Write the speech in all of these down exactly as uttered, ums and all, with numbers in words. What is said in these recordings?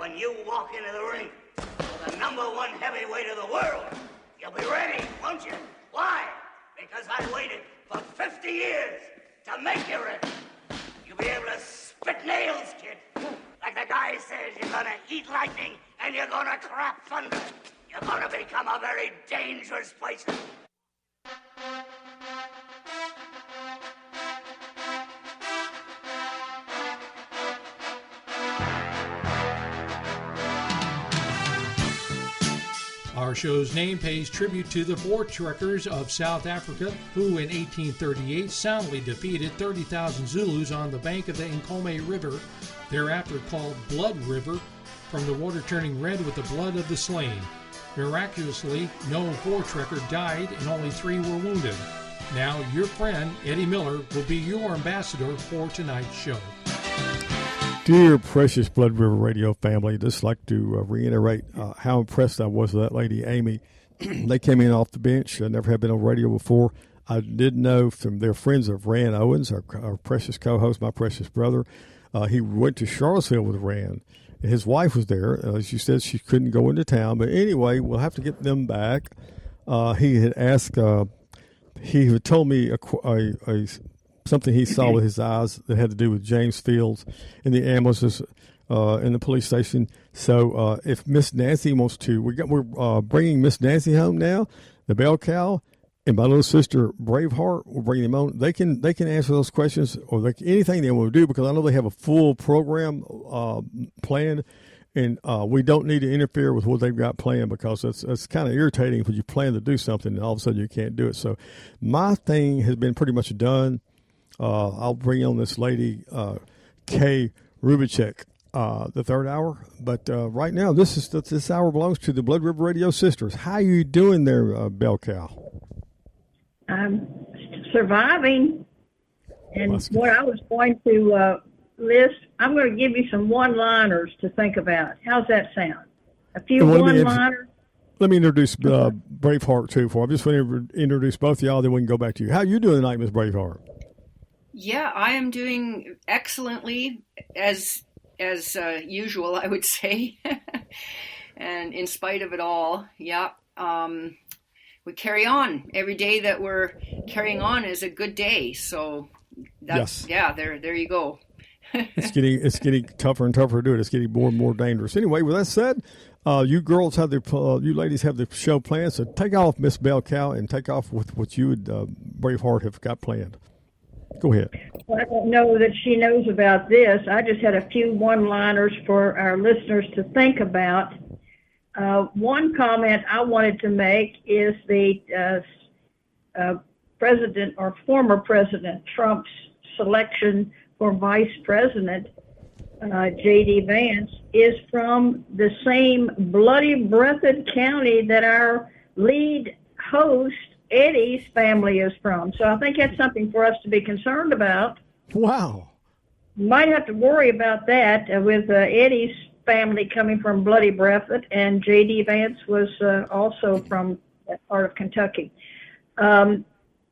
when you walk into the ring, the number one heavyweight of the world, you'll be ready, won't you? Why? Because I waited for fifty years to make you ready. You'll be able to spit nails, kid. Like the guy says, you're gonna eat lightning and you're gonna crap thunder. You're gonna become a very dangerous person. Our show's name pays tribute to the Voortrekkers of South Africa, who in eighteen thirty-eight soundly defeated thirty thousand Zulus on the bank of the Nkomo River, thereafter called Blood River, from the water turning red with the blood of the slain. Miraculously, no Voortrekker died and only three were wounded. Now, your friend, Eddie Miller, will be your ambassador for tonight's show. Dear precious Blood River Radio family, just like to uh, reiterate uh, how impressed I was with that lady, Amy. They came in off the bench. I never had been on radio before. I did know from their friends of Rand Owens, our, our precious co-host, my precious brother. Uh, he went to Charlottesville with Rand. And his wife was there. Uh, she said she couldn't go into town. But anyway, we'll have to get them back. Uh, he had asked, uh, he had told me a, a, a something he saw with his eyes that had to do with James Fields and the ambulances uh, in the police station. So uh, if Miss Nancy wants to, we got, we're uh, bringing Miss Nancy home now, the bell cow, and my little sister Braveheart. We're bringing them on. They can they can answer those questions or they, anything they want to do, because I know they have a full program uh, planned, and uh, we don't need to interfere with what they've got planned, because it's it's kind of irritating when you plan to do something and all of a sudden you can't do it. So my thing has been pretty much done. Uh, I'll bring on this lady, uh, Kay Rubicek, uh, the third hour. But uh, right now, this is this hour belongs to the Blood River Radio Sisters. How you doing there, uh, Bell Cow? I'm surviving. And well, what I was going to uh, list, I'm going to give you some one-liners to think about. How's that sound? A few well, one-liners. Let me introduce uh, Braveheart, too. For I just want to introduce both of y'all, then we can go back to you. How you doing tonight, Miss Braveheart? Yeah, I am doing excellently, as as uh, usual, I would say. And in spite of it all, yeah, um, we carry on. Every day that we're carrying on is a good day. So, that's, yes. yeah, there there you go. it's getting it's getting tougher and tougher to do it. It's getting more and more dangerous. Anyway, with that said, uh, you girls have the uh, you ladies have the show planned. So take off, Miss Bell Cow, and take off with what you and uh, Braveheart have got planned. Go ahead. Well, I don't know that she knows about this. I just had a few one-liners for our listeners to think about. Uh, one comment I wanted to make is the uh, uh, President or former President Trump's selection for Vice President, uh, J D. Vance, is from the same bloody Breathitt County that our lead host Eddie's family is from. So I think that's something for us to be concerned about. Wow. Might have to worry about that uh, with uh, Eddie's family coming from bloody Breathitt, and J D. Vance was uh, also from that part of Kentucky. Um,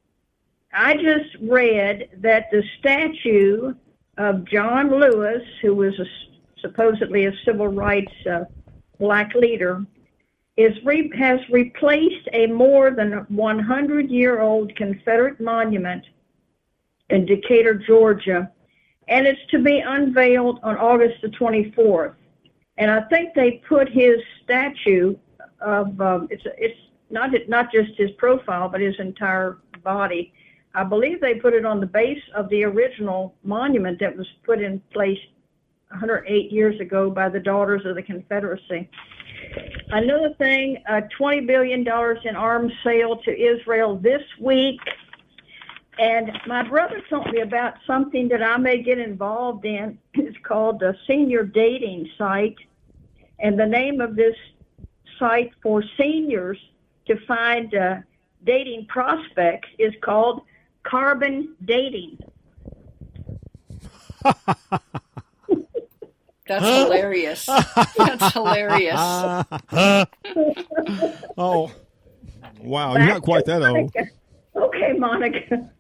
I just read that the statue of John Lewis, who was a, supposedly a civil rights uh, black leader, is re- has replaced a more than one hundred year old Confederate monument in Decatur, Georgia, and it's to be unveiled on August the twenty-fourth. And I think they put his statue of, um, it's it's not not just his profile, but his entire body. I believe they put it on the base of the original monument that was put in place one hundred eight years ago by the Daughters of the Confederacy. Another thing, uh, twenty billion dollars in arms sale to Israel this week. And my brother told me about something that I may get involved in. It's called the Senior Dating Site. And the name of this site for seniors to find uh, dating prospects is called Carbon Dating. That's hilarious. That's hilarious. Oh, wow. You're not quite that old. Okay, Monica.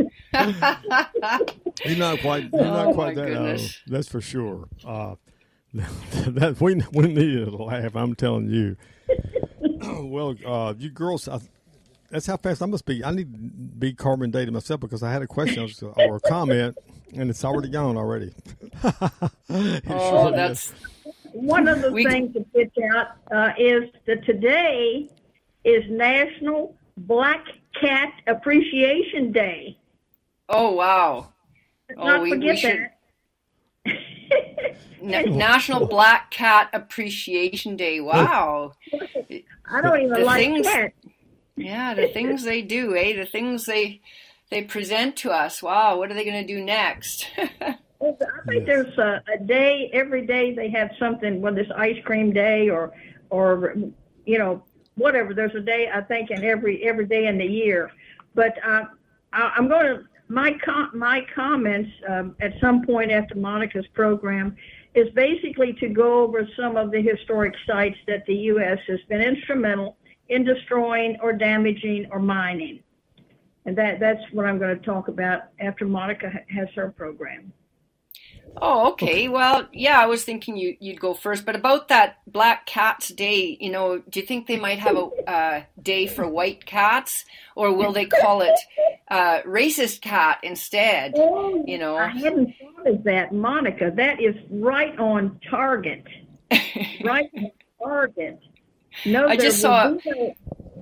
You're not quite, you're not oh quite that goodness. old. That's for sure. Uh, that we we needed a laugh. I'm telling you. Well, uh, you girls, I, that's how fast I must be. I need to be carbon dated myself because I had a question or a comment, and it's already gone already. Oh, that's one of the we, things to pitch out uh, is that today is National Black Cat Appreciation Day. Oh, wow. Let's oh, not we, forget we should... that. Na- National Black Cat Appreciation Day. Wow. I don't even the like things, cats. Yeah, the things they do, eh? The things they they present to us. Wow, what are they going to do next? I think there's a, a day, every day they have something, whether it's ice cream day or, or you know, whatever. There's a day, I think, in every every day in the year. But uh, I, I'm going to, my, com- my comments um, at some point after Monica's program is basically to go over some of the historic sites that the U S has been instrumental in destroying or damaging or mining. And that that's what I'm going to talk about after Monica ha- has her program. Oh, okay. Well, yeah, I was thinking you, you'd go first. But about that Black Cats Day, you know, do you think they might have a uh, day for white cats? Or will they call it uh, racist cat instead? Oh, you know, I hadn't thought of that, Monica. That is right on target. Right on target. No, I just saw... No...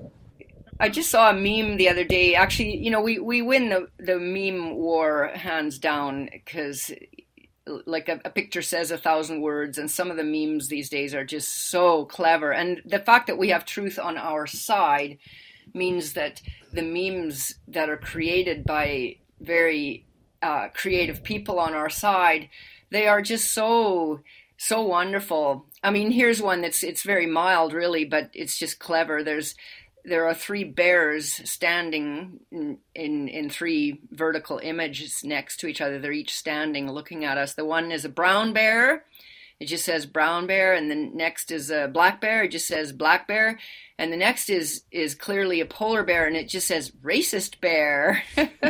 I just saw a meme the other day. Actually, you know, we, we win the, the meme war hands down because... like a, a picture says a thousand words, and some of the memes these days are just so clever. And the fact that we have truth on our side means that the memes that are created by very uh, creative people on our side, they are just so, so wonderful. I mean, here's one that's, it's very mild really, but it's just clever. There's, There are three bears standing in, in in three vertical images next to each other. They're each standing looking at us. The one is a brown bear. It just says brown bear. And the next is a black bear. It just says black bear. And the next is is clearly a polar bear, and it just says racist bear.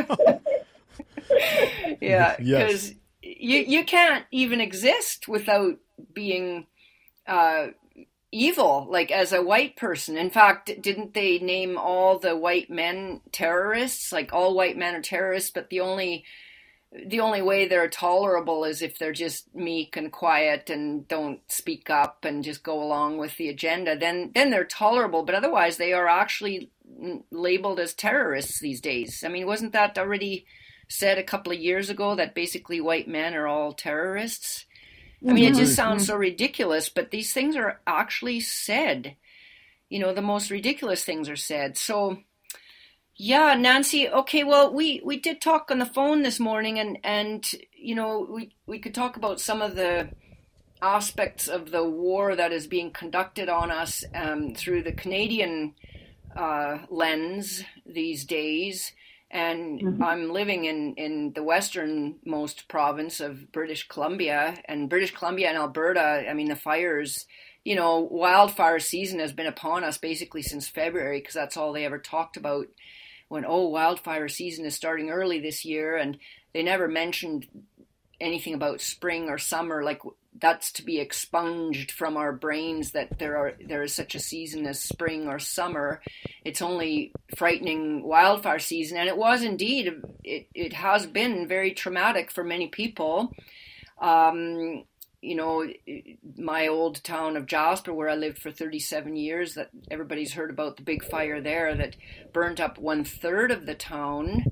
Yeah, because yes. you, you can't even exist without being... Uh, evil, like as a white person. In fact, didn't they name all the white men terrorists? Like all white men are terrorists, but the only the only way they're tolerable is if they're just meek and quiet and don't speak up and just go along with the agenda. Then then they're tolerable, but otherwise they are actually labeled as terrorists these days. I mean, wasn't that already said a couple of years ago that basically white men are all terrorists? I mean, it just sounds so ridiculous, but these things are actually said. You know, the most ridiculous things are said. So, yeah, Nancy, okay, well, we, we did talk on the phone this morning, and, and you know, we, we could talk about some of the aspects of the war that is being conducted on us um, through the Canadian uh, lens these days. And mm-hmm. I'm living in, in the westernmost province of British Columbia, and British Columbia and Alberta, I mean, the fires, you know, wildfire season has been upon us basically since February, because that's all they ever talked about when, oh, wildfire season is starting early this year. And they never mentioned anything about spring or summer, like that's to be expunged from our brains that there are there is such a season as spring or summer. It's only frightening wildfire season, and it was indeed. It it has been very traumatic for many people. Um, you know, my old town of Jasper, where I lived for thirty-seven years, that everybody's heard about the big fire there that burnt up one third of the town.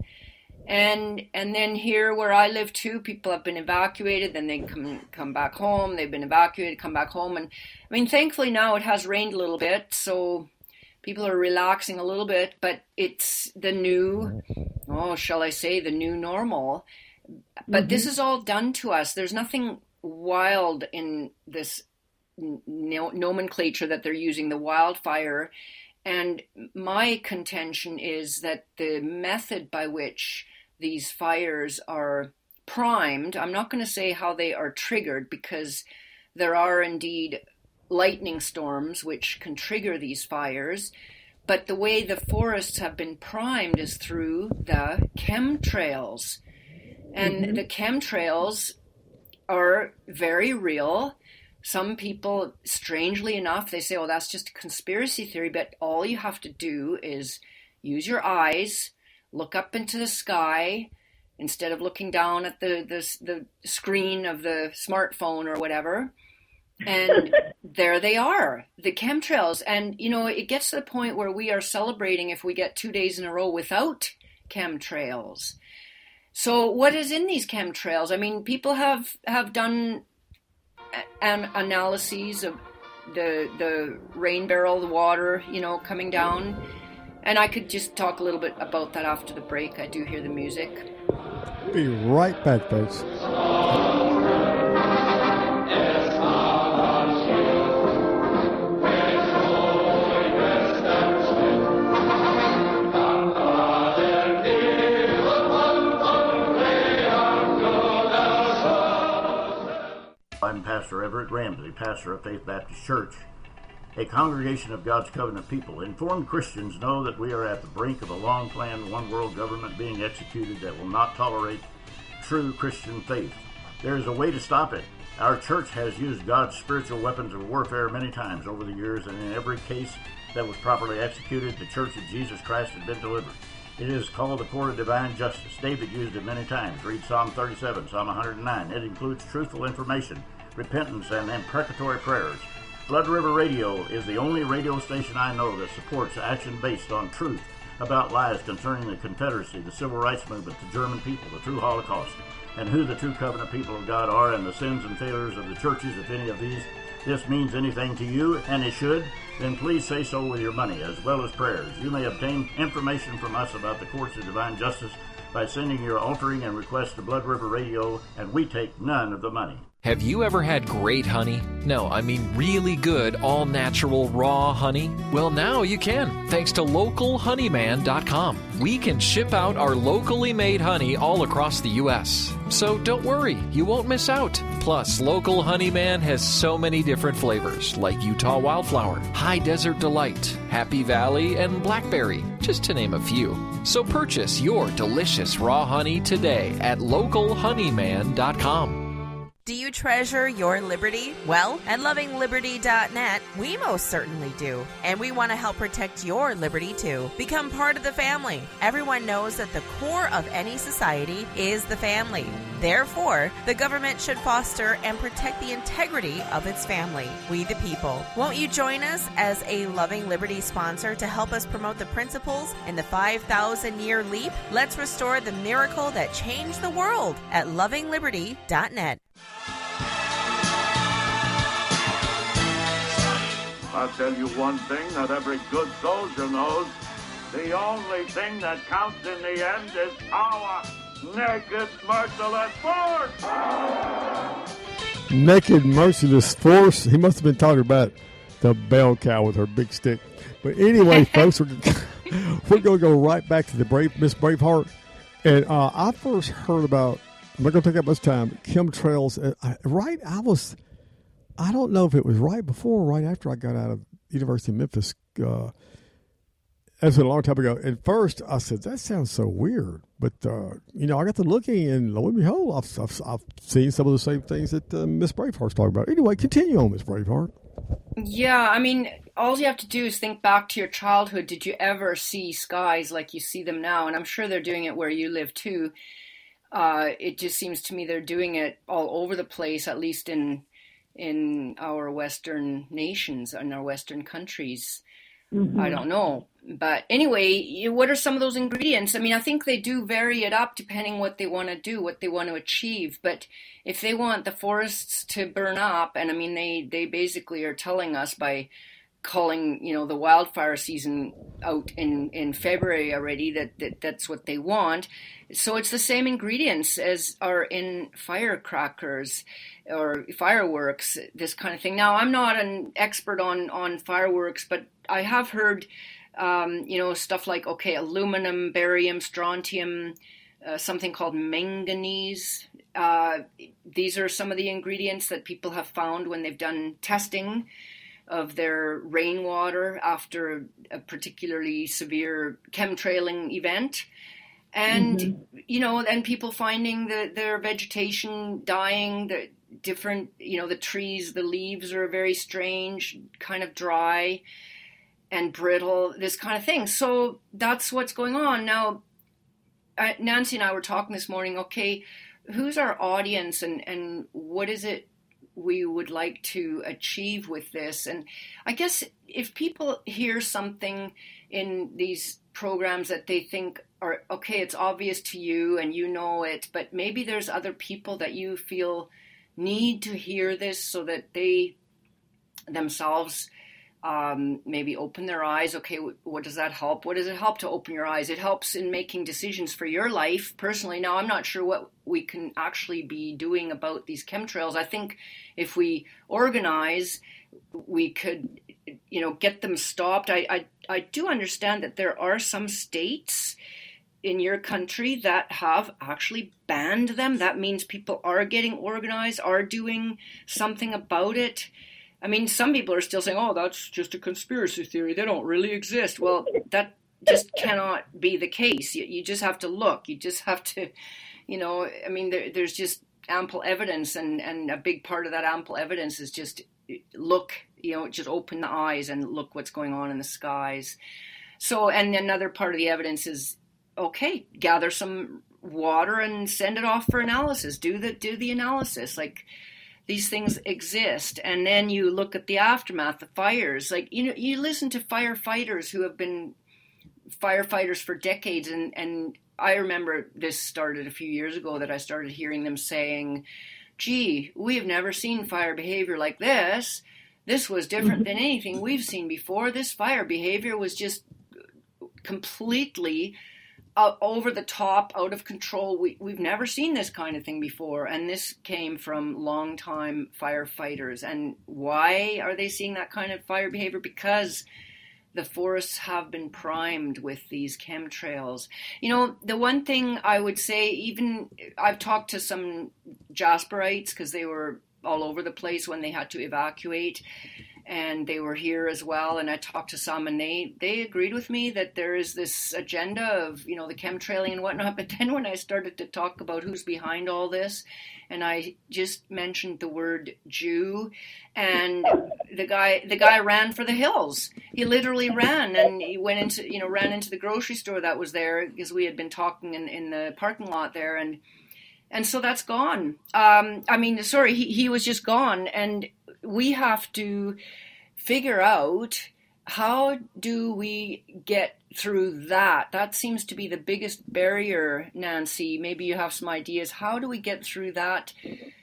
And and then here where I live too, people have been evacuated, then they come come back home, they've been evacuated, come back home. And I mean, thankfully now it has rained a little bit, so people are relaxing a little bit, but it's the new, oh, shall I say, the new normal. But mm-hmm. This is all done to us. There's nothing wild in this no- nomenclature that they're using, the wildfire. And my contention is that the method by which these fires are primed, I'm not going to say how they are triggered, because there are indeed lightning storms which can trigger these fires, but the way the forests have been primed is through the chemtrails. And mm-hmm. the chemtrails are very real. some people, strangely enough, they say, oh, that's just a conspiracy theory, but all you have to do is use your eyes, look up into the sky, instead of looking down at the, the, the screen of the smartphone or whatever, and there they are, the chemtrails. And, you know, it gets to the point where we are celebrating if we get two days in a row without chemtrails. So what is in these chemtrails? I mean, people have, have done an analyses of the the rain barrel, the water, you know, coming down. And I could just talk a little bit about that after the break. I do hear the music. Be right back, folks. I'm Pastor Everett Ramsey, pastor of Faith Baptist Church, a congregation of God's covenant people. Informed Christians know that we are at the brink of a long-planned one-world government being executed that will not tolerate true Christian faith. There is a way to stop it. Our church has used God's spiritual weapons of warfare many times over the years, and in every case that was properly executed, the Church of Jesus Christ has been delivered. It is called the court of divine justice. David used it many times. Read Psalm thirty-seven, Psalm one hundred nine. It includes truthful information, repentance, and imprecatory prayers. Blood River Radio is the only radio station I know that supports action based on truth about lies concerning the Confederacy, the Civil Rights Movement, the German people, the true Holocaust, and who the true covenant people of God are, and the sins and failures of the churches. If any of these this means anything to you, and it should, then please say so with your money as well as prayers. You may obtain information from us about the courts of divine justice by sending your altering and request to Blood River Radio, and we take none of the money. Have you ever had great honey? No, I mean really good, all-natural, raw honey? Well, now you can, thanks to local honey man dot com. We can ship out our locally made honey all across the U S So don't worry, you won't miss out. Plus, Local Honeyman has so many different flavors, like Utah Wildflower, High Desert Delight, Happy Valley, and Blackberry, just to name a few. So purchase your delicious raw honey today at local honey man dot com. Do you treasure your liberty? Well, at loving liberty dot net, we most certainly do. And we want to help protect your liberty, too. Become part of the family. Everyone knows that the core of any society is the family. Therefore, the government should foster and protect the integrity of its family, we the people. Won't you join us as a Loving Liberty sponsor to help us promote the principles in the five thousand year leap? Let's restore the miracle that changed the world at loving liberty dot net. I'll tell you one thing that every good soldier knows. The only thing that counts in the end is power. Naked, merciless force! Naked, merciless force. He must have been talking about the bell cow with her big stick. But anyway, folks, we're, we're going to go right back to the Brave Miss Braveheart. And uh, I first heard about, I'm not going to take up much time, chemtrails. Uh, I, right, I was... I don't know if it was right before or right after I got out of University of Memphis. Uh, that's a long time ago. At first, I said, that sounds so weird. But, uh, you know, I got to looking, and lo and behold, I've, I've, I've seen some of the same things that uh, Miss Braveheart's talking about. Anyway, continue on, Miss Braveheart. Yeah, I mean, all you have to do is think back to your childhood. Did you ever see skies like you see them now? And I'm sure they're doing it where you live, too. Uh, it just seems to me they're doing it all over the place, at least in... in our Western nations, in our Western countries. Mm-hmm. I don't know. But anyway, what are some of those ingredients? I mean, I think they do vary it up depending what they want to do, what they want to achieve. But if they want the forests to burn up, and I mean, they, they basically are telling us by calling, you know, the wildfire season out in, in February already that, that that's what they want. So it's the same ingredients as are in firecrackers or fireworks, this kind of thing. Now, I'm not an expert on, on fireworks, but I have heard, um, you know, stuff like, okay, aluminum, barium, strontium, uh, something called manganese. Uh, these are some of the ingredients that people have found when they've done testing of their rainwater after a particularly severe chemtrailing event. And, mm-hmm. you know, and people finding the, their vegetation dying, the, different, you know, the trees, the leaves are very strange, kind of dry and brittle, this kind of thing. So that's what's going on. Now, uh, Nancy and I were talking this morning, okay, who's our audience and, and what is it we would like to achieve with this? And I guess if people hear something in these programs that they think are, okay, it's obvious to you and you know it, but maybe there's other people that you feel need to hear this so that they themselves um, maybe open their eyes. Okay, what does that help? What does it help to open your eyes? It helps in making decisions for your life personally. Now, I'm not sure what we can actually be doing about these chemtrails. I think if we organize, we could, you know, get them stopped. I, I, I do understand that there are some states in your country that have actually banned them. That means people are getting organized, are doing something about it. I mean, some people are still saying, oh, that's just a conspiracy theory. They don't really exist. Well, that just cannot be the case. You, you just have to look. You just have to, you know, I mean, there, there's just ample evidence. And, and a big part of that ample evidence is just look, you know, just open the eyes and look what's going on in the skies. So, and another part of the evidence is, okay, gather some water and send it off for analysis. Do the, do the analysis. Like, these things exist. And then you look at the aftermath, the fires. Like, you know, you listen to firefighters who have been firefighters for decades. And, and I remember this started a few years ago that I started hearing them saying, gee, we've never seen fire behavior like this. This was different than anything we've seen before. This fire behavior was just completely Uh, over the top, out of control. We, we've never seen this kind of thing before. And this came from longtime firefighters. And why are they seeing that kind of fire behavior? Because the forests have been primed with these chemtrails. You know, the one thing I would say, even I've talked to some Jasperites because they were all over the place when they had to evacuate. And they were here as well. And I talked to some and they, they agreed with me that there is this agenda of, you know, the chemtrailing and whatnot. But then when I started to talk about who's behind all this, and I just mentioned the word Jew, and the guy, the guy ran for the hills. He literally ran and he went into, you know, ran into the grocery store that was there because we had been talking in, in the parking lot there. And, and so that's gone. Um, I mean, sorry, he, he was just gone. And we have to figure out, how do we get through that? That seems to be the biggest barrier, Nancy. Maybe you have some ideas. How do we get through that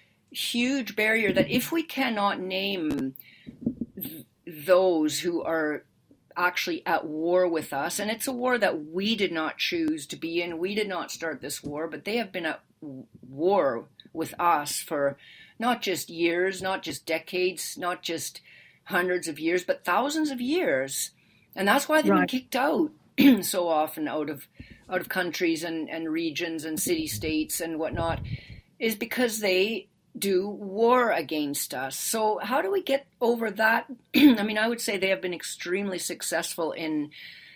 huge barrier that if we cannot name th- those who are actually at war with us, and it's a war that we did not choose to be in, we did not start this war, but they have been at war with us for not just years, not just decades, not just hundreds of years, but thousands of years. And that's why they've right. been kicked out so often out of out of countries and, and regions and city-states and whatnot, is because they do war against us. So how do we get over that? I mean, I would say they have been extremely successful in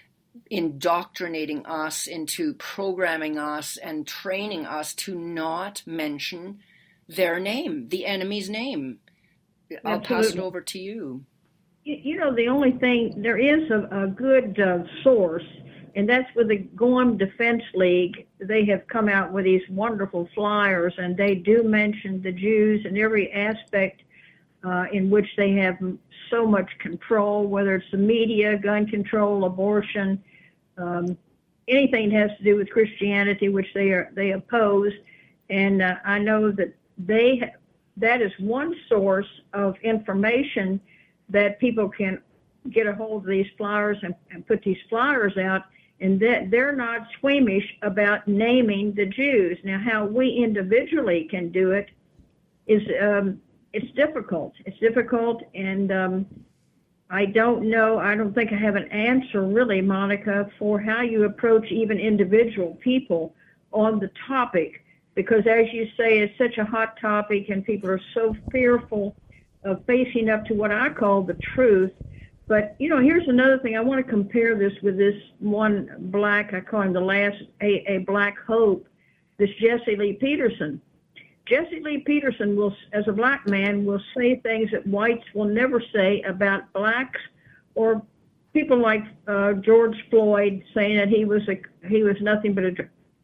indoctrinating us into programming us and training us to not mention their name, the enemy's name. I'll Absolutely. pass it over to you. You, you know, the only thing, there is a, a good uh, source, and that's with the Gorham Defense League. They have come out with these wonderful flyers, and they do mention the Jews in every aspect uh, in which they have so much control, whether it's the media, gun control, abortion, um, anything that has to do with Christianity, which they are they oppose. And uh, I know that they ha- that is one source of information that people can get a hold of these flyers and, and put these flyers out, and that they're not squeamish about naming the Jews. Now, how we individually can do it is um, it's difficult. It's difficult, and um, I don't know. I don't think I have an answer, really, Monica, for how you approach even individual people on the topic, because, as you say, it's such a hot topic, and people are so fearful of facing up to what I call the truth. But, you know, here's another thing. I want to compare this with this one black, I call him the last, a, a black hope, this Jesse Lee Peterson. Jesse Lee Peterson will, as a black man, will say things that whites will never say about blacks, or people like uh, George Floyd saying that he was a he was nothing but a,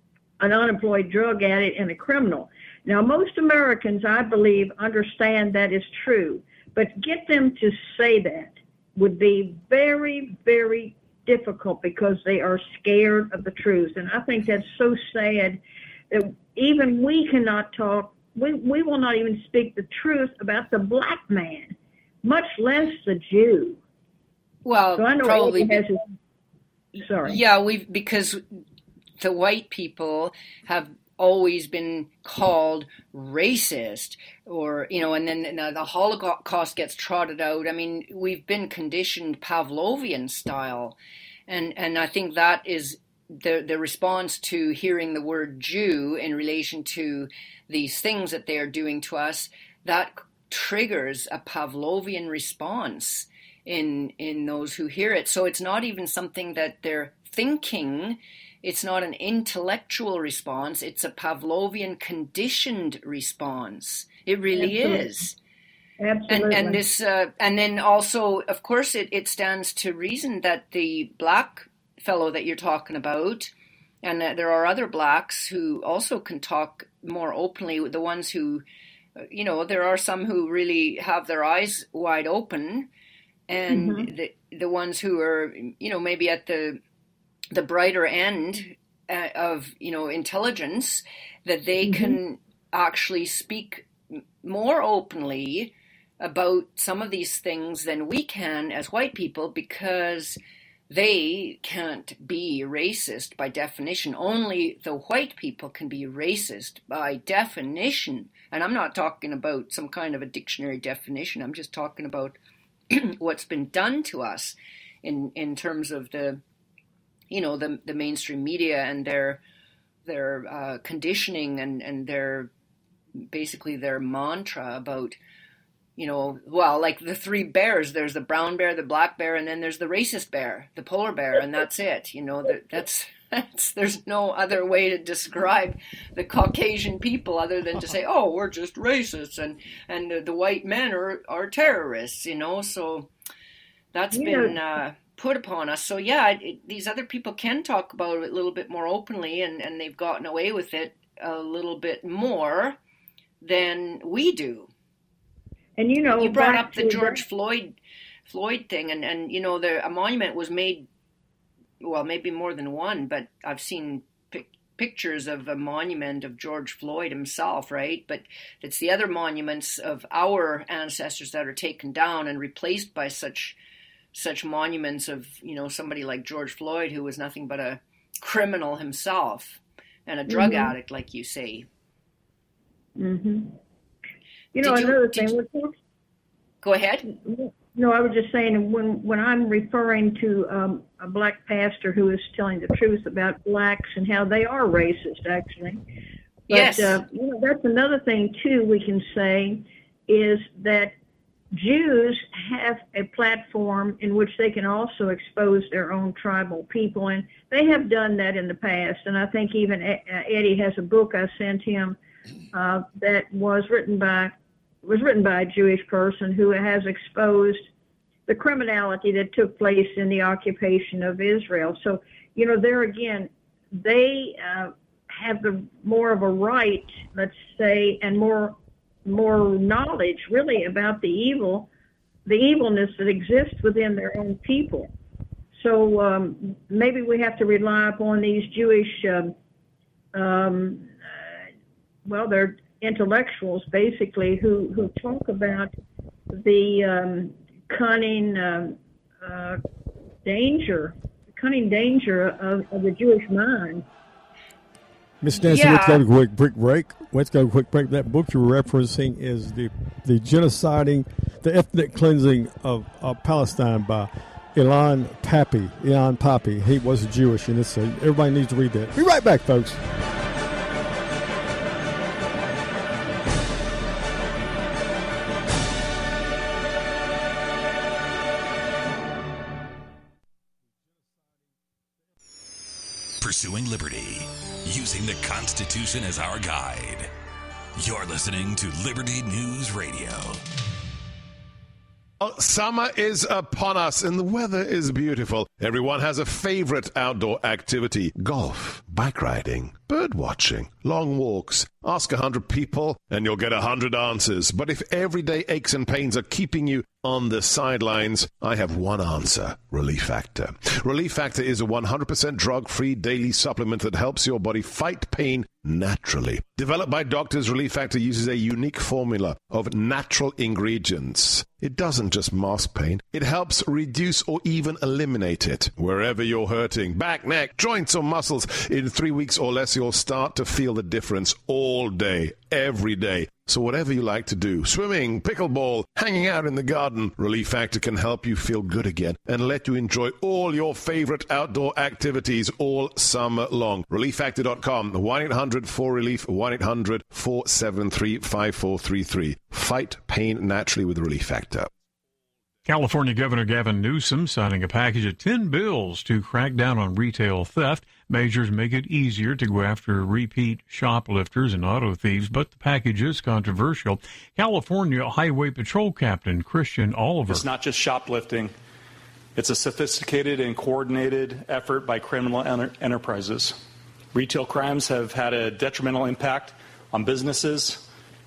an unemployed drug addict and a criminal. Now, most Americans, I believe, understand that is true, but get them to say that would be very, very difficult because they are scared of the truth. And I think that's so sad that even we cannot talk, we, we will not even speak the truth about the black man, much less the Jew. Well, so I know probably. Has his, sorry. Yeah, we've, because the white people have always been called racist, or, you know, and then the Holocaust gets trotted out. I mean, we've been conditioned Pavlovian style. And, and I think that is the, the response to hearing the word Jew in relation to these things that they are doing to us, that triggers a Pavlovian response in, in those who hear it. So it's not even something that they're thinking. It's not an intellectual response. It's a Pavlovian conditioned response. It really Absolutely. is. Absolutely. And, and this, uh, and then also, of course, it, it stands to reason that the black fellow that you're talking about, and uh, there are other blacks who also can talk more openly, the ones who, you know, there are some who really have their eyes wide open, and mm-hmm. the the ones who are, you know, maybe at the the brighter end uh, of, you know, intelligence, that they mm-hmm. can actually speak more openly about some of these things than we can as white people, because they can't be racist by definition. Only the white people can be racist by definition. And I'm not talking about some kind of a dictionary definition. I'm just talking about what's been done to us in, in terms of the, you know, the the mainstream media and their their uh, conditioning and, and their basically their mantra about, you know, well, like the three bears. There's the brown bear, the black bear, and then there's the racist bear, the polar bear, and that's it. You know, that that's that's there's no other way to describe the Caucasian people other than to say, oh, we're just racists, and and the, the white men are are terrorists. You know, so that's yeah. been uh, put upon us. So yeah, it, these other people can talk about it a little bit more openly, and and they've gotten away with it a little bit more than we do. And you know, you brought up the George that. Floyd Floyd thing, and, and you know, the a monument was made, well, maybe more than one, but I've seen pic- pictures of a monument of George Floyd himself, right? But it's the other monuments of our ancestors that are taken down and replaced by such such monuments of, you know, somebody like George Floyd, who was nothing but a criminal himself and a drug mm-hmm. addict, like you say. Mm-hmm. You know, did another you, thing. you, was, go ahead. No, I was just saying, when when I'm referring to um, a black pastor who is telling the truth about blacks and how they are racist, actually. But, yes. Uh, you know, that's another thing, too, we can say, is that Jews have a platform in which they can also expose their own tribal people, and they have done that in the past. And I think even Eddie has a book I sent him uh, that was written by was written by a Jewish person who has exposed the criminality that took place in the occupation of Israel. So, you know, there again, they uh, have the more of a right, let's say, and more more knowledge really about the evil, the evilness that exists within their own people. So um, maybe we have to rely upon these Jewish, um, um, uh, well, they're intellectuals basically who, who talk about the um, cunning um, uh, danger, cunning danger of, of the Jewish mind. Miss Nancy, yeah. let's go to a quick, quick break. Let's go to a quick break. That book you're referencing is the the genociding, the ethnic cleansing of, of Palestine by Ilan Pappé. Ilan Pappé. He was Jewish, and it's a, everybody needs to read that. Be right back, folks. Pursuing liberty, using the Constitution as our guide. You're listening to Liberty News Radio. Oh, summer is upon us and the weather is beautiful. Everyone has a favorite outdoor activity: golf, bike riding, bird watching, long walks. Ask a hundred people and you'll get a hundred answers. But if everyday aches and pains are keeping you on the sidelines, I have one answer: Relief Factor. Relief Factor is a one hundred percent drug-free daily supplement that helps your body fight pain naturally. Developed by doctors, Relief Factor uses a unique formula of natural ingredients. It doesn't just mask pain, it helps reduce or even eliminate it. Wherever you're hurting, back, neck, joints or muscles, in three weeks or less you'll start to feel the difference all day, every day. So whatever you like to do, swimming, pickleball, hanging out in the garden, Relief Factor can help you feel good again and let you enjoy all your favorite outdoor activities all summer long. relief factor dot com, one eight hundred four relief, one eight hundred four seven three five four three three. Fight pain naturally with Relief Factor. California Governor Gavin Newsom signing a package of ten bills to crack down on retail theft. Measures make it easier to go after repeat shoplifters and auto thieves, but the package is controversial. California Highway Patrol Captain Christian Oliver. It's not just shoplifting. It's a sophisticated and coordinated effort by criminal enter- enterprises. Retail crimes have had a detrimental impact on businesses,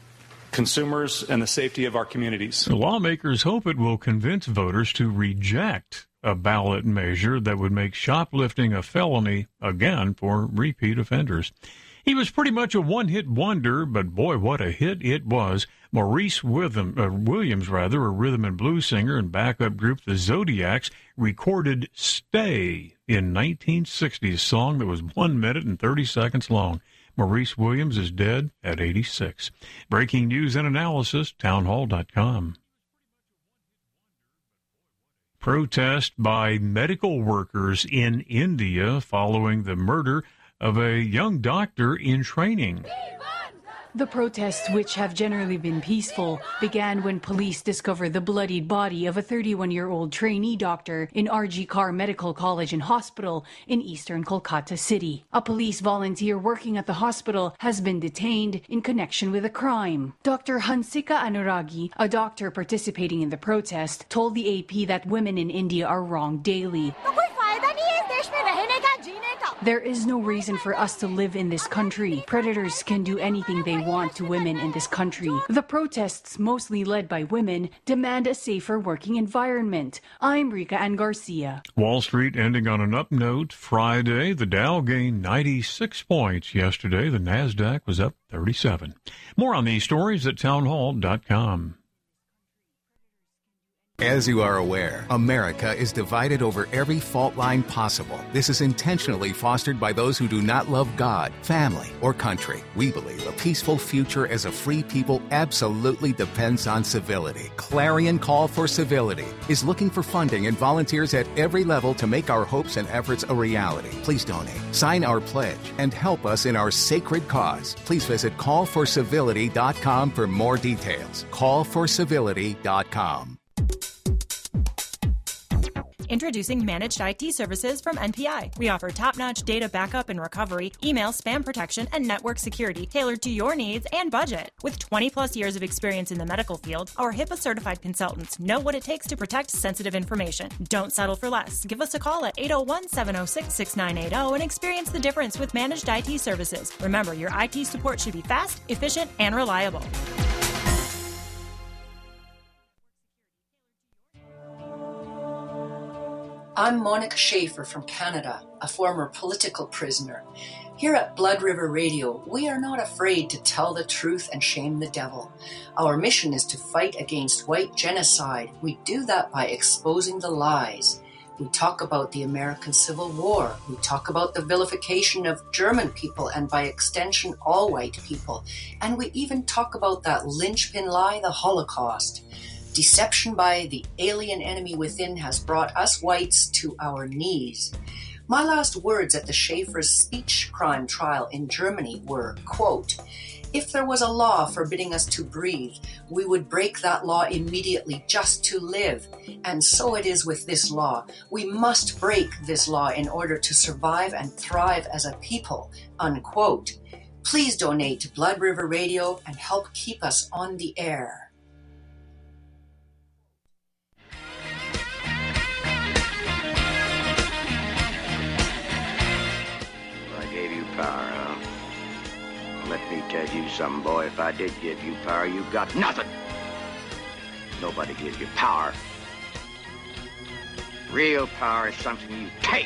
consumers, and the safety of our communities. The lawmakers hope it will convince voters to reject a ballot measure that would make shoplifting a felony again for repeat offenders. He was pretty much a one-hit wonder, but boy, what a hit it was. Maurice Witham, uh, Williams, rather, a rhythm and blues singer and backup group the Zodiacs, recorded Stay in nineteen sixty, a song that was one minute and thirty seconds long. Maurice Williams is dead at eighty-six. Breaking news and analysis, townhall dot com. Protest by medical workers in India following the murder of a young doctor in training. The protests, which have generally been peaceful, began when police discovered the bloodied body of a thirty-one-year-old trainee doctor in R G Kar Medical College and Hospital in eastern Kolkata City. A police volunteer working at the hospital has been detained in connection with the crime. Doctor Hansika Anuragi, a doctor participating in the protest, told the A P that women in India are wronged daily. There is no reason for us to live in this country. Predators can do anything they want to women in this country. The protests, mostly led by women, demand a safer working environment. I'm Rika Ann Garcia. Wall Street ending on an up note Friday. The Dow gained ninety-six points yesterday. The NASDAQ was up thirty-seven. More on these stories at townhall dot com. As you are aware, America is divided over every fault line possible. This is intentionally fostered by those who do not love God, family, or country. We believe a peaceful future as a free people absolutely depends on civility. Clarion Call for Civility is looking for funding and volunteers at every level to make our hopes and efforts a reality. Please donate, sign our pledge, and help us in our sacred cause. Please visit call for civility dot com for more details. call for civility dot com. Introducing Managed I T Services from N P I. We offer top-notch data backup and recovery, email spam protection, and network security tailored to your needs and budget. With twenty plus years of experience in the medical field, our HIPAA-certified consultants know what it takes to protect sensitive information. Don't settle for less. Give us a call at eight oh one, seven oh six, six nine eight oh and experience the difference with Managed I T Services. Remember, your I T support should be fast, efficient, and reliable. I'm Monica Schaefer from Canada, a former political prisoner. Here at Blood River Radio, we are not afraid to tell the truth and shame the devil. Our mission is to fight against white genocide. We do that by exposing the lies. We talk about the American Civil War. We talk about the vilification of German people and by extension all white people. And we even talk about that linchpin lie, the Holocaust. Deception by the alien enemy within has brought us whites to our knees. My last words at the Schaefer's speech crime trial in Germany were, quote, "If there was a law forbidding us to breathe, we would break that law immediately just to live. And so it is with this law. We must break this law in order to survive and thrive as a people," unquote. Please donate to Blood River Radio and help keep us on the air. I gave you power, huh? Let me tell you something, boy. If I did give you power, you got nothing. Nobody gives you power. Real power is something you take.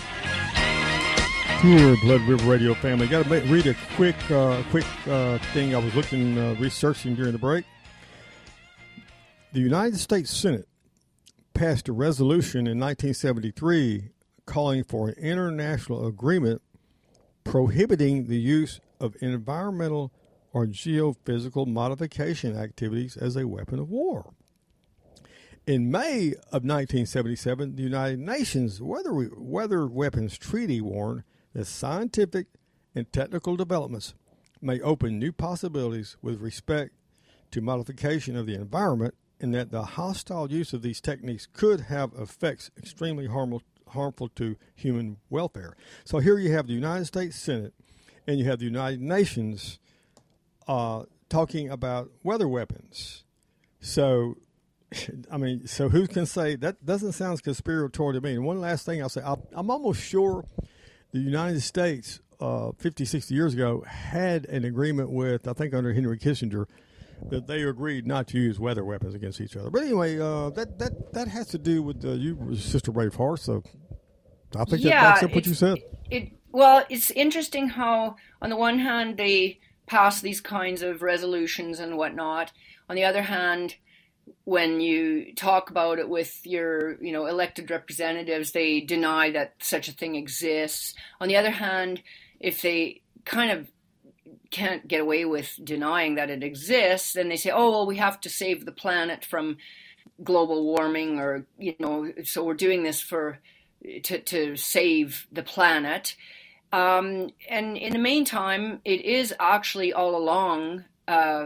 Dear Blood River Radio family, got to read a quick, uh, quick uh, thing I was looking, uh, researching during the break. The United States Senate passed a resolution in nineteen seventy-three calling for an international agreement prohibiting the use of environmental or geophysical modification activities as a weapon of war. In May of nineteen seventy-seven, the United Nations Weather, Weather Weapons Treaty warned that scientific and technical developments may open new possibilities with respect to modification of the environment, and that the hostile use of these techniques could have effects extremely harmful, harmful to human welfare. So here you have the United States Senate and you have the United Nations uh, talking about weather weapons. So, I mean, so who can say that doesn't sound conspiratorial to me? And one last thing I'll say, I'll, I'm almost sure the United States uh, fifty, sixty years ago had an agreement with, I think under Henry Kissinger, that they agreed not to use weather weapons against each other. But anyway, uh, that, that, that has to do with uh, you, Sister Braveheart, so I think yeah, that backs up what you said. It, well, it's interesting how, on the one hand, they pass these kinds of resolutions and whatnot. On the other hand, when you talk about it with your, you know, elected representatives, they deny that such a thing exists. On the other hand, if they kind of can't get away with denying that it exists, then they say, oh, well, we have to save the planet from global warming, or, you know, so we're doing this for to, to save the planet. Um, and in the meantime, it is actually all along uh,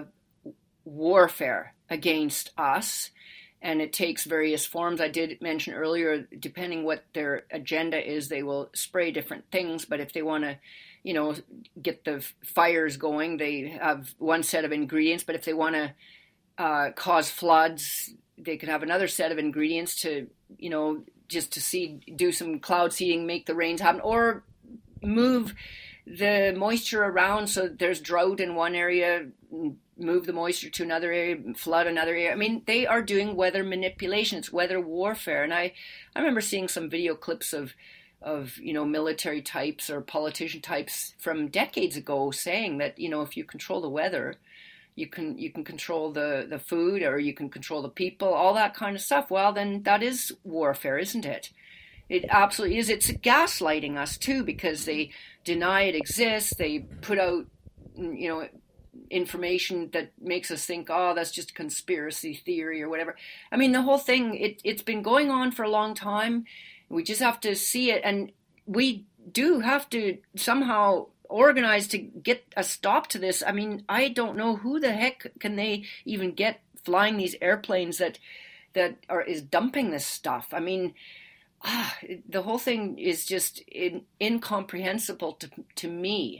warfare against us, and it takes various forms. I did mention earlier, depending what their agenda is, they will spray different things, but if they want to, you know, get the fires going, they have one set of ingredients, but if they want to uh, cause floods, they can have another set of ingredients to, you know, just to see, do some cloud seeding, make the rains happen, or move the moisture around so there's drought in one area, move the moisture to another area, flood another area. I mean, they are doing weather manipulation. It's weather warfare. And I, I remember seeing some video clips of, of, you know, military types or politician types from decades ago saying that, you know, if you control the weather, you can, you can control the, the food, or you can control the people, all that kind of stuff. Well, then that is warfare, isn't it? It absolutely is. It's gaslighting us too, because they deny it exists. They put out, you know, information that makes us think, oh, that's just conspiracy theory or whatever. I mean, the whole thing, it, it's been going on for a long time. We just have to see it. And we do have to somehow organize to get a stop to this. I mean, I don't know who the heck can they even get flying these airplanes that, that are, is dumping this stuff. I mean, ah, the whole thing is just in, incomprehensible to, to me.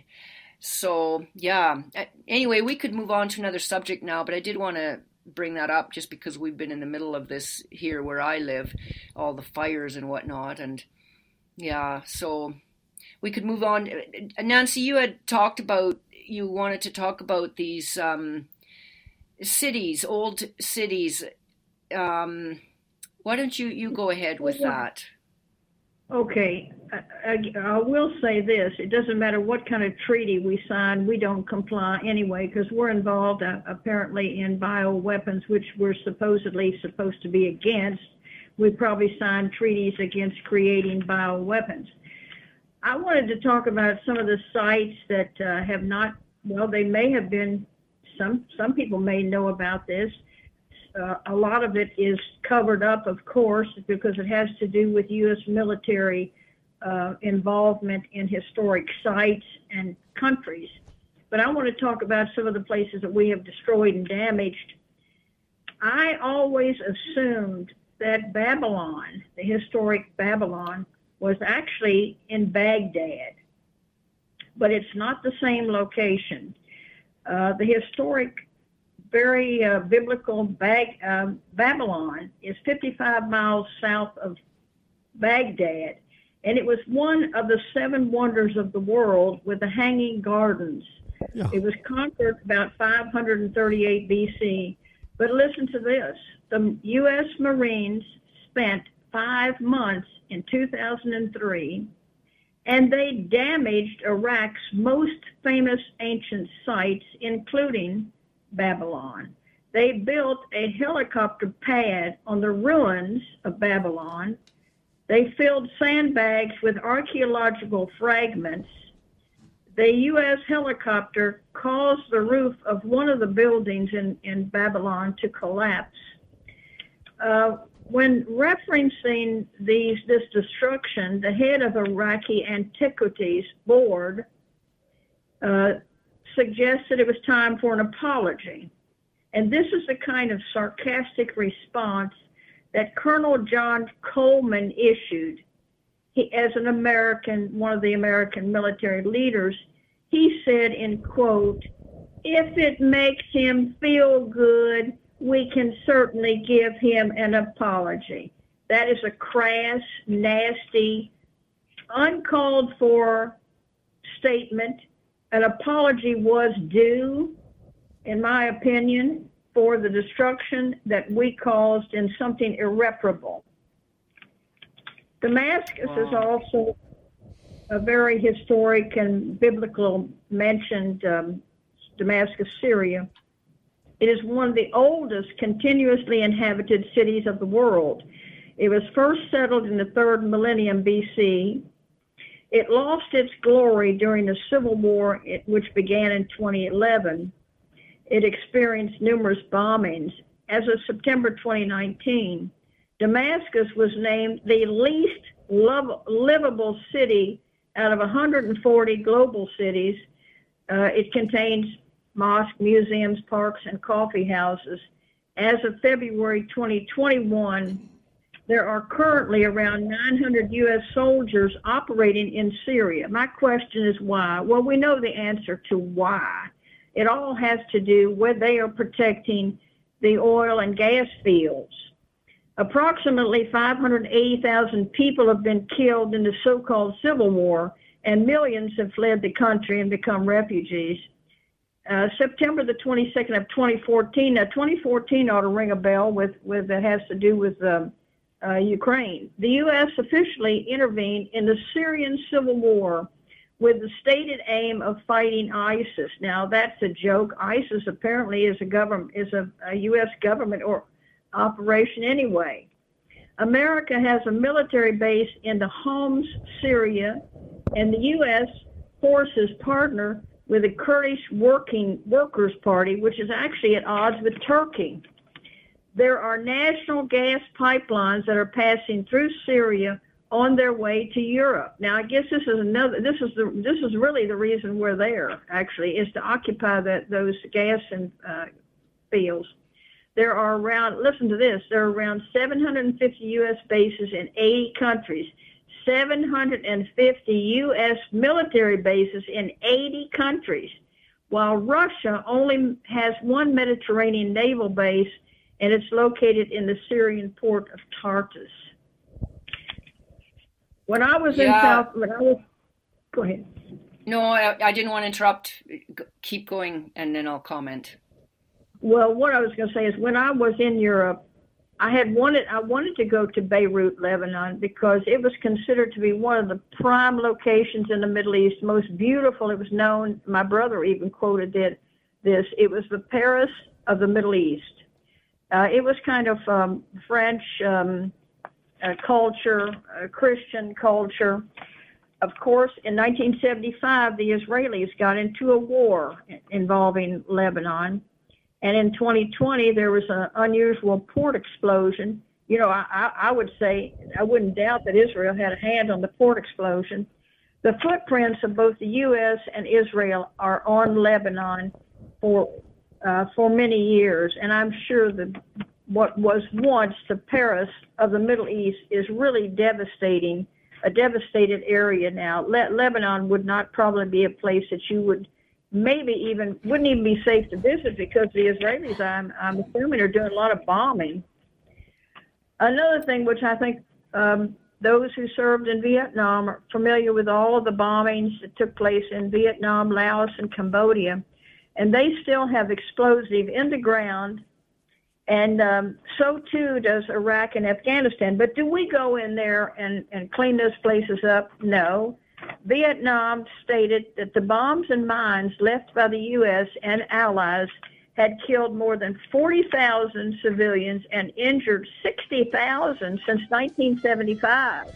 So, yeah. Anyway, we could move on to another subject now, but I did want to bring that up just because we've been in the middle of this here where I live, all the fires and whatnot. And, yeah, so we could move on. Nancy, you had talked about, you wanted to talk about these um, cities, old cities. Um, why don't you, you go ahead with that? Okay, I, I, I will say this. It doesn't matter what kind of treaty we sign, we don't comply anyway, because we're involved uh, apparently in bioweapons, which we're supposedly supposed to be against. We probably signed treaties against creating bioweapons. I wanted to talk about some of the sites that uh, have not, well, they may have been, some, some people may know about this. Uh, a lot of it is covered up, of course, because it has to do with U S military uh, involvement in historic sites and countries. But I want to talk about some of the places that we have destroyed and damaged. I always assumed that Babylon, the historic Babylon, was actually in Baghdad. but it's not the same location. Uh, the historic, very uh, biblical Bag, uh, Babylon is fifty-five miles south of Baghdad, and it was one of the seven wonders of the world with the Hanging Gardens. Yeah. It was conquered about five hundred thirty-eight B C, but listen to this. The U S Marines spent five months in two thousand three, and they damaged Iraq's most famous ancient sites, including Babylon. They built a helicopter pad on the ruins of Babylon. They filled sandbags with archaeological fragments. The U S helicopter caused the roof of one of the buildings in, in Babylon to collapse. Uh, when referencing these, this destruction, the head of Iraqi Antiquities Board uh, suggested it was time for an apology. And this is the kind of sarcastic response that Colonel John Coleman issued. He, as an American, one of the American military leaders, he said, in quote, "If it makes him feel good, we can certainly give him an apology." That is a crass, nasty, uncalled for statement. An apology was due, in my opinion, for the destruction that we caused in something irreparable. Damascus wow. is also a very historic and biblical mentioned, um, Damascus, Syria. It is one of the oldest continuously inhabited cities of the world. It was first settled in the third millennium B C. It lost its glory during the Civil War, which began in twenty eleven. It experienced numerous bombings. As of September twenty nineteen, Damascus was named the least lov- livable city out of one hundred forty global cities. Uh, it contains mosques, museums, parks, and coffee houses. As of February twenty twenty-one, there are currently around nine hundred U S soldiers operating in Syria. My question is why? Well, we know the answer to why. It all has to do with they are protecting the oil and gas fields. Approximately five hundred eighty thousand people have been killed in the so-called civil war, and millions have fled the country and become refugees. Uh, September the twenty-second of twenty fourteen. Now, twenty fourteen ought to ring a bell with, with that has to do with um, uh, Ukraine. The U S officially intervened in the Syrian civil war with the stated aim of fighting ISIS. Now, that's a joke. ISIS apparently is a government, is a, a U S government or operation anyway. America has a military base in the Homs, Syria, and the U S forces partner with the Kurdish Working Workers Party, which is actually at odds with Turkey. There are national gas pipelines that are passing through Syria on their way to Europe. Now, I guess this is another. This is the. This is really the reason we're there. Actually, is to occupy that those gas and uh, fields. There are around. Listen to this. There are around seven hundred fifty U S bases in eighty countries. seven hundred fifty U S military bases in eighty countries, while Russia only has one Mediterranean naval base, and it's located in the Syrian port of Tartus. When I was yeah. in South, when I was, go ahead. No, I, I didn't want to interrupt. Keep going, and then I'll comment. Well, what I was going to say is when I was in Europe, I had wanted I wanted to go to Beirut, Lebanon, because it was considered to be one of the prime locations in the Middle East, most beautiful. It was known. My brother even quoted it, this. It was the Paris of the Middle East. Uh, it was kind of um, French um, uh, culture, uh, Christian culture. Of course, in nineteen seventy-five, the Israelis got into a war involving Lebanon. And in twenty twenty, there was an unusual port explosion. You know, I, I would say, I wouldn't doubt that Israel had a hand on the port explosion. The footprints of both the U S and Israel are on Lebanon for uh, for many years. And I'm sure that what was once the Paris of the Middle East is really devastating a devastated area now. Le- Lebanon would not probably be a place that you would maybe even, wouldn't even be safe to visit because the Israelis, I'm, I'm assuming, are doing a lot of bombing. Another thing which I think um, those who served in Vietnam are familiar with all of the bombings that took place in Vietnam, Laos, and Cambodia, and they still have explosive in the ground, and um, so too does Iraq and Afghanistan. But do we go in there and, and clean those places up? No. Vietnam stated that the bombs and mines left by the U S and allies had killed more than forty thousand civilians and injured sixty thousand since nineteen seventy-five.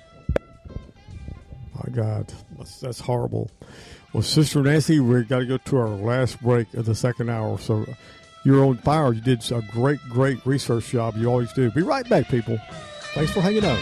My God, that's, that's horrible. Well, Sister Nancy, we've got to go to our last break of the second hour. So you're on fire. You did a great, great research job. You always do. Be right back, people. Thanks for hanging out.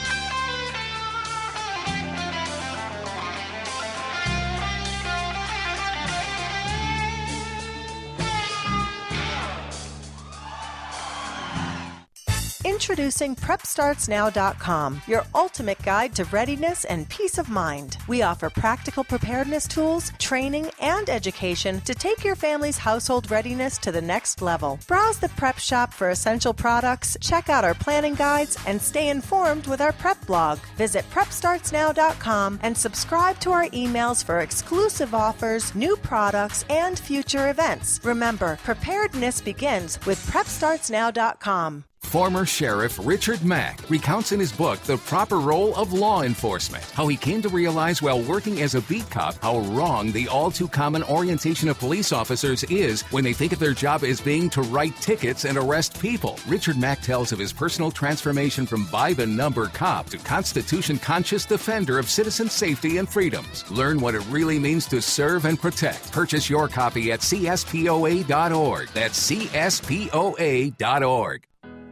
Introducing prep starts now dot com, your ultimate guide to readiness and peace of mind. We offer practical preparedness tools, training, and education to take your family's household readiness to the next level. Browse the prep shop for essential products, check out our planning guides, and stay informed with our prep blog. Visit prep starts now dot com and subscribe to our emails for exclusive offers, new products, and future events. Remember, preparedness begins with prep starts now dot com. Former Sheriff Richard Mack recounts in his book The Proper Role of Law Enforcement how he came to realize while working as a beat cop how wrong the all-too-common orientation of police officers is when they think of their job as being to write tickets and arrest people. Richard Mack tells of his personal transformation from by-the-number cop to Constitution-conscious defender of citizen safety and freedoms. Learn what it really means to serve and protect. Purchase your copy at C S P O A dot org. That's C S P O A dot org.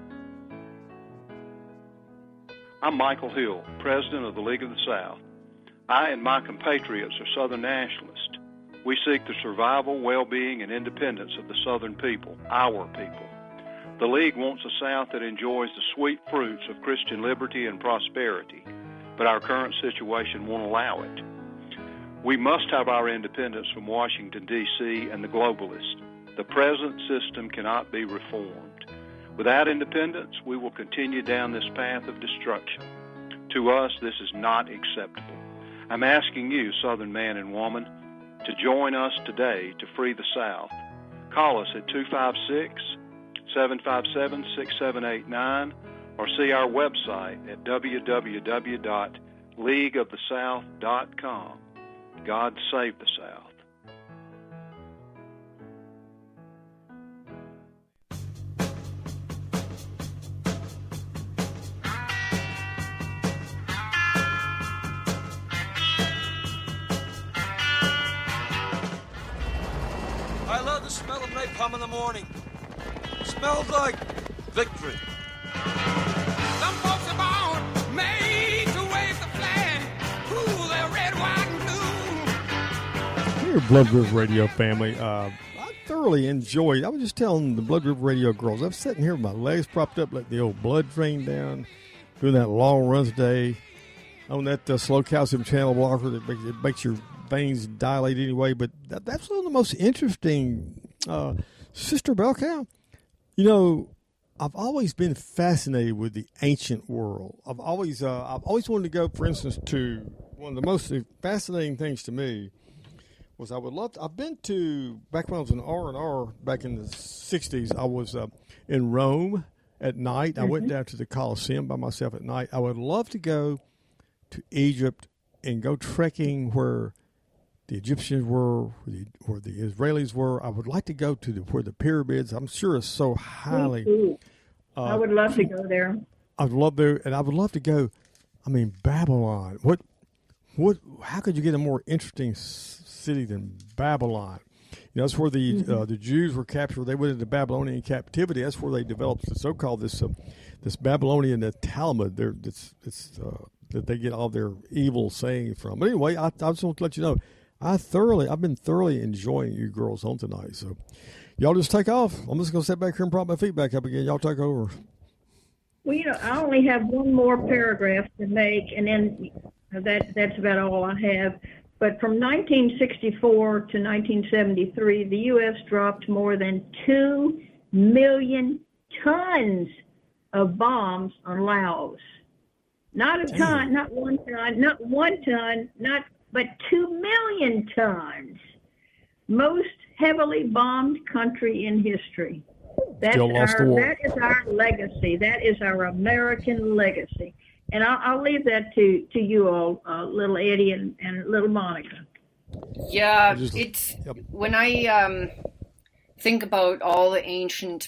I'm Michael Hill, President of the League of the South. I and my compatriots are Southern nationalists. We seek the survival, well-being, and independence of the Southern people, our people. The League wants a South that enjoys the sweet fruits of Christian liberty and prosperity, but our current situation won't allow it. We must have our independence from Washington, D C and the globalists. The present system cannot be reformed. Without independence, we will continue down this path of destruction. To us, this is not acceptable. I'm asking you, Southern man and woman, to join us today to free the South. Call us at two five six, seven five seven, six seven eight nine or see our website at w w w dot league of the south dot com. God save the South. I love the smell of napalm in the morning. It smells like victory. Some folks are born made to wave the flag. Ooh, they're red, white, and blue. Here, Blood River Radio family, uh, I thoroughly enjoyed. I was just telling the Blood River Radio girls, I'm sitting here with my legs propped up, letting the old blood drain down, doing that long runs day on that uh, slow calcium channel blocker that makes, it makes your veins dilate anyway. But that, that's one of the most interesting, uh, Sister Bell Cow. You know, I've always been fascinated with the ancient world. I've always, uh, I've always wanted to go, for instance, to one of the most fascinating things to me was I would love to, I've been to, back when I was in R and R back in the sixties, I was uh, in Rome at night. Mm-hmm. I went down to the Colosseum by myself at night. I would love to go to Egypt and go trekking where the Egyptians were, where the, where the Israelis were. I would like to go to the, where the pyramids, I'm sure, is so highly. Uh, I would love to go there. I would love to, and I would love to go. I mean, Babylon. What, what? How could you get a more interesting s- city than Babylon? You know, that's where the mm-hmm. uh, the Jews were captured. They went into Babylonian captivity. That's where they developed the so-called this uh, this Babylonian the Talmud. There, it's it's uh, that they get all their evil saying from. But anyway, I, I just want to let you know. I thoroughly, I've been thoroughly enjoying you girls on tonight. So, y'all just take off. I'm just going to sit back here and prop my feet back up again. Y'all take over. Well, you know, I only have one more paragraph to make, and then that that's about all I have. But from nineteen sixty-four to nineteen seventy-three, the U S dropped more than two million tons of bombs on Laos. Not a ton, not one ton, not one ton, not but two million tons. Most heavily bombed country in history. That's Still lost our, the war. that is our legacy. That is our American legacy. And I'll, I'll leave that to, to you all, uh, little Eddie and, and little Monica. Yeah, it's when I um, think about all the ancient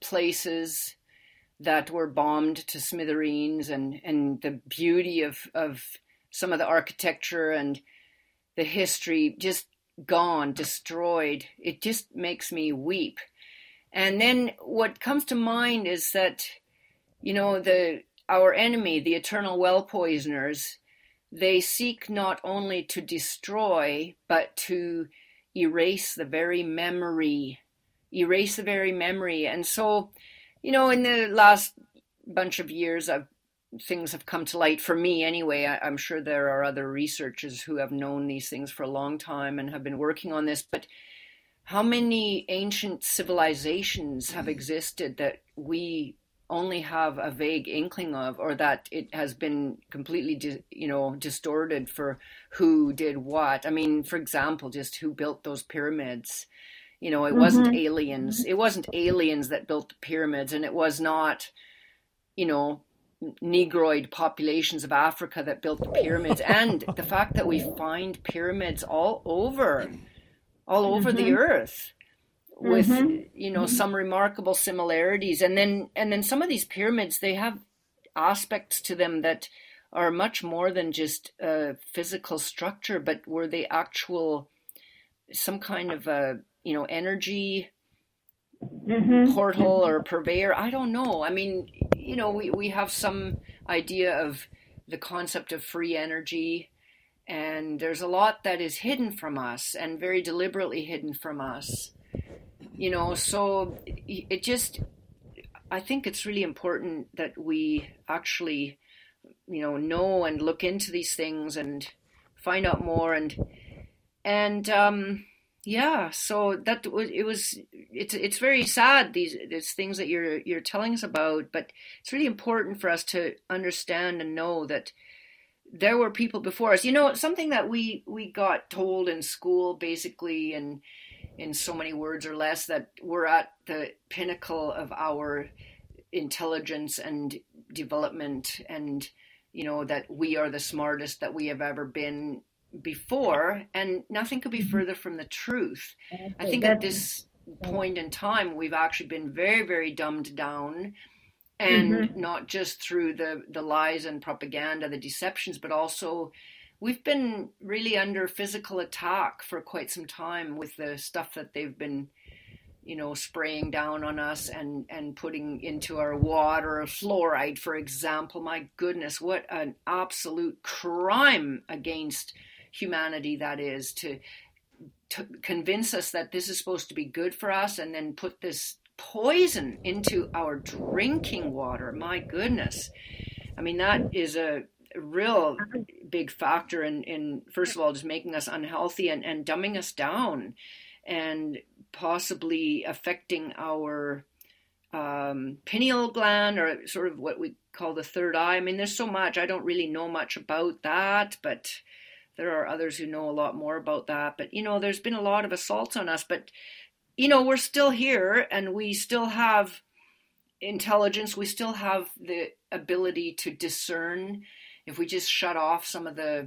places that were bombed to smithereens, and, and the beauty of, of some of the architecture and the history just gone, destroyed. It just makes me weep. And then what comes to mind is that, you know, the our enemy, the eternal well poisoners, they seek not only to destroy, but to erase the very memory, erase the very memory. And so, you know, in the last bunch of years, I've, things have come to light for me anyway. I, I'm sure there are other researchers who have known these things for a long time and have been working on this, but how many ancient civilizations have existed that we only have a vague inkling of, or that it has been completely, di- you know, distorted for who did what? I mean, for example, just who built those pyramids? You know, it mm-hmm. wasn't aliens. It wasn't aliens that built the pyramids, and it was not, you know, Negroid populations of Africa that built the pyramids. And the fact that we find pyramids all over, all over mm-hmm. the earth, with mm-hmm. you know mm-hmm. some remarkable similarities, and then and then some of these pyramids, they have aspects to them that are much more than just a physical structure, but were they actual some kind of a you know energy mm-hmm. portal or purveyor? I don't know. I mean, you know, we, we have some idea of the concept of free energy, and there's a lot that is hidden from us, and very deliberately hidden from us. You know, so it just, I think it's really important that we actually, you know, know and look into these things and find out more. And, and, um, yeah, so that was, it was, it's, it's very sad, these, these things that you're, you're telling us about, but it's really important for us to understand and know that there were people before us. You know, something that we, we got told in school, basically, and in so many words or less, that we're at the pinnacle of our intelligence and development, and, you know, that we are the smartest that we have ever been before, and nothing could be further from the truth. I think at this point in time, we've actually been very, very dumbed down, and mm-hmm. not just through the, the lies and propaganda, the deceptions, but also we've been really under physical attack for quite some time with the stuff that they've been, you know, spraying down on us and, and putting into our water. Fluoride, for example. My goodness, what an absolute crime against humanity that is, to, to convince us that this is supposed to be good for us and then put this poison into our drinking water. My goodness. I mean, that is a real big factor in, in, first of all, just making us unhealthy and, and dumbing us down, and possibly affecting our um, pineal gland, or sort of what we call the third eye. I mean, there's so much. I don't really know much about that, but there are others who know a lot more about that. But, you know, there's been a lot of assaults on us, but, you know, we're still here, and we still have intelligence. We still have the ability to discern. If we just shut off some of the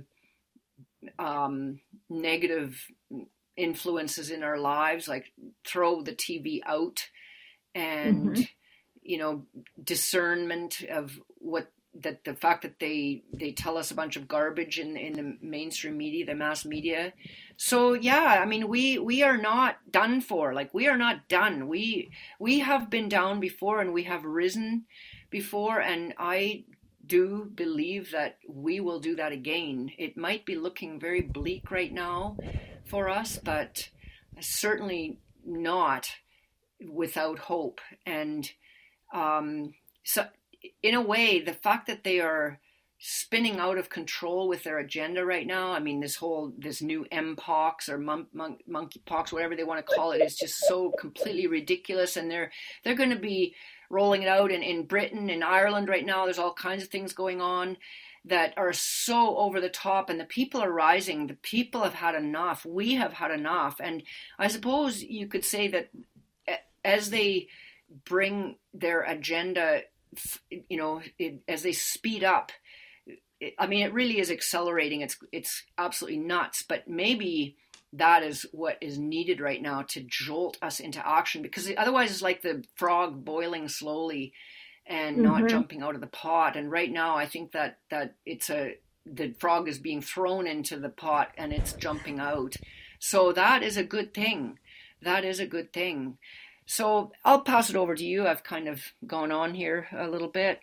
um, negative influences in our lives, like throw the T V out, and, mm-hmm. you know, discernment of what, that the fact that they, they tell us a bunch of garbage in, in the mainstream media, the mass media. So, yeah, I mean, we, we are not done for, like, we are not done. We, we have been down before, and we have risen before, and I do believe that we will do that again. It might be looking very bleak right now for us, but certainly not without hope. And um, so, in a way, the fact that they are spinning out of control with their agenda right now. I mean, this whole, this new M-pox or mon- mon- monkeypox, whatever they want to call it, is just so completely ridiculous. And they're they're going to be rolling it out in, in Britain, in Ireland right now. There's all kinds of things going on that are so over the top, and the people are rising. The people have had enough. We have had enough. And I suppose you could say that as they bring their agenda, you know, it, as they speed up, it, I mean, it really is accelerating. It's it's absolutely nuts. But maybe that is what is needed right now to jolt us into action, because otherwise it's like the frog boiling slowly and not mm-hmm. jumping out of the pot. And right now I think that that it's a the frog is being thrown into the pot and it's jumping out. So that is a good thing. That is a good thing. So I'll pass it over to you. I've kind of gone on here a little bit.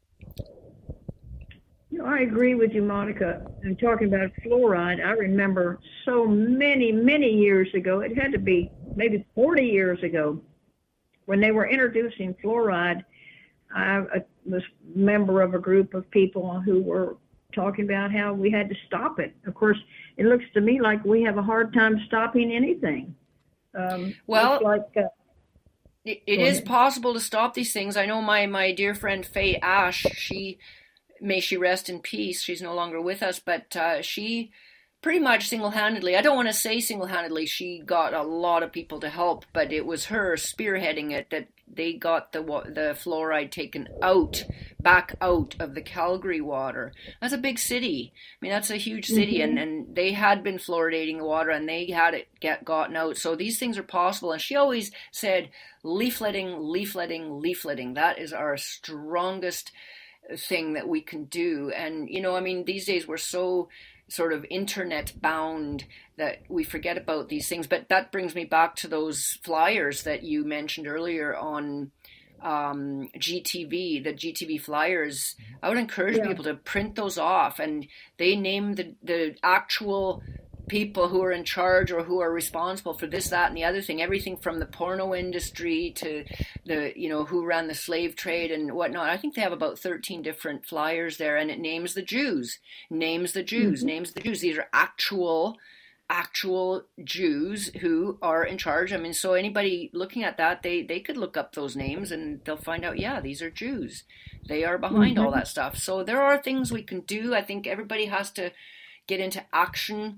You know, I agree with you, Monica. And talking about fluoride, I remember so many, many years ago, it had to be maybe forty years ago, when they were introducing fluoride. I was a member of a group of people who were talking about how we had to stop it. Of course, it looks to me like we have a hard time stopping anything. Um, well, like uh, it, it is possible to stop these things. I know my, my dear friend Faye Ash, she, may she rest in peace, she's no longer with us, but uh, she pretty much single-handedly, I don't want to say single-handedly, she got a lot of people to help, but it was her spearheading it that they got the the fluoride taken out, back out of the Calgary water. That's a big city. I mean, that's a huge city, mm-hmm. and, and they had been fluoridating the water, and they had it get gotten out. So these things are possible. And she always said, leafletting, leafletting, leafletting. That is our strongest thing that we can do. And, you know, I mean, these days we're so sort of internet bound that we forget about these things. But that brings me back to those flyers that you mentioned earlier on um, G T V, the G T V flyers. I would encourage yeah. people to print those off, and they name the, the actual people who are in charge or who are responsible for this, that, and the other thing, everything from the porno industry to the, you know, who ran the slave trade and whatnot. I think they have about thirteen different flyers there, and it names the Jews, names the Jews, mm-hmm. names the Jews. These are actual, actual Jews who are in charge. I mean, so anybody looking at that, they, they could look up those names and they'll find out, yeah, these are Jews. They are behind mm-hmm. all that stuff. So there are things we can do. I think everybody has to get into action.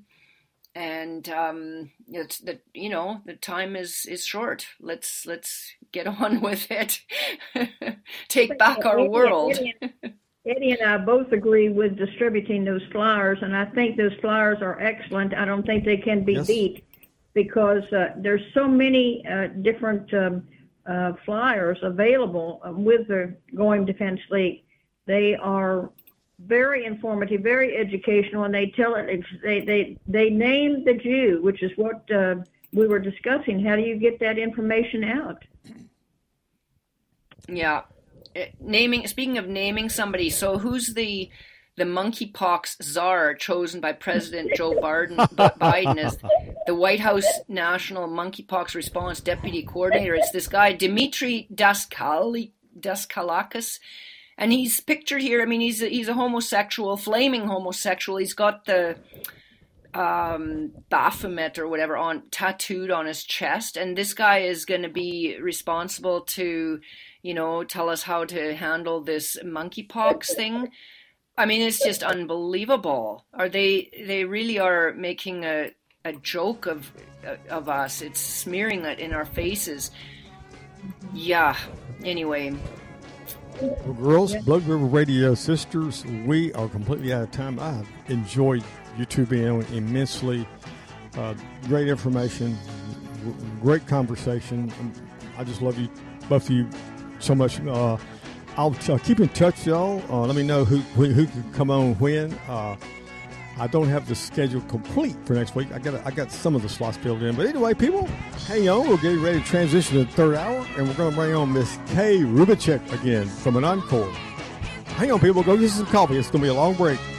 And um, it's the you know the time is, is short. Let's let's get on with it. Take back our Eddie, world. Eddie, Eddie and I both agree with distributing those flyers, and I think those flyers are excellent. I don't think they can be yes. beat, because uh, there's so many uh, different um, uh, flyers available uh, with the Going Defense League. They are very informative, very educational, and they tell it. They they they name the Jew, which is what uh, we were discussing. How do you get that information out? Yeah, naming. Speaking of naming somebody, so who's the the monkeypox czar chosen by President Joe Biden, Biden as the White House National Monkeypox Response Deputy Coordinator? It's this guy Dimitri Daskali, Daskalakis. And he's pictured here. I mean, he's a, he's a homosexual, flaming homosexual. He's got the um, Baphomet or whatever on tattooed on his chest. And this guy is going to be responsible to, you know, tell us how to handle this monkeypox thing. I mean, it's just unbelievable. Are they? They really are making a a joke of of us. It's smearing it in our faces. Yeah. Anyway. Well, girls, Blood River Radio sisters, we are completely out of time. I have enjoyed you two being on immensely. Uh, great information, great conversation. I just love you, both of you, so much. Uh, I'll uh, keep in touch, y'all. Uh, let me know who who, who can come on when. Uh, I don't have the schedule complete for next week. I got I got some of the slots filled in. But anyway, people, hang on. We're getting ready to transition to the third hour, and we're going to bring on Miss Kay Rubicek again from an encore. Hang on, people. Go get some coffee. It's going to be a long break.